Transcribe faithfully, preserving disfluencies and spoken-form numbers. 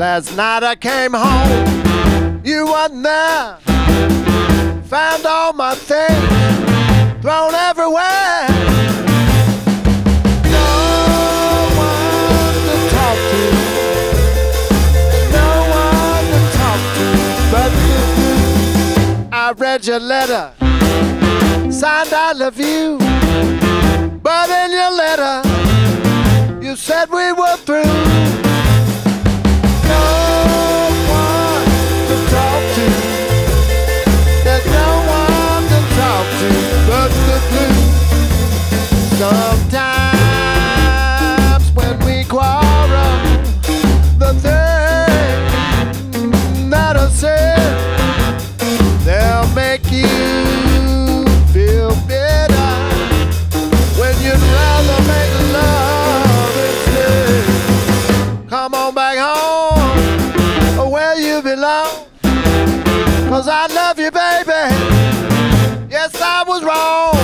Last night I came home, you wasn't there. Found all my things thrown everywhere. No one to talk to, no one to talk to but you. I read your letter, signed I love you, but in your letter you said we were through. Sometimes when we quarrel, the thing that I said, they'll make you feel better when you'd rather make love instead. Come on back home where you belong, 'cause I love you, baby. Yes, I was wrong.